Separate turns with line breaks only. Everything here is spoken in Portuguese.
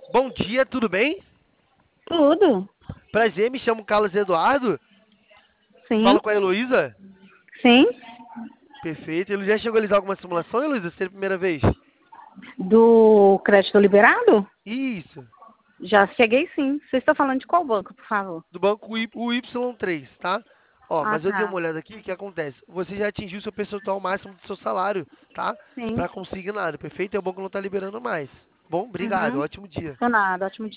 Bom dia, tudo bem?
Tudo.
Prazer, me chamo Carlos Eduardo.
Sim,
Falo com a Heloísa.
sim.
Perfeito. Ele já chegou a realizar alguma simulação, Heloísa? Seria a primeira vez?
Do crédito liberado?
Isso.
Já cheguei sim. Você está falando de qual banco, por favor?
Do banco o Y3, tá? Ó,
Ah,
mas eu dei
tá.
uma olhada aqui, o que acontece? Você já atingiu seu percentual máximo do seu salário, tá?
Sim.
Para consignado, perfeito? E o banco não tá liberando mais. Bom, obrigado.
Uhum.
Ótimo dia.
Por nada. Ótimo dia.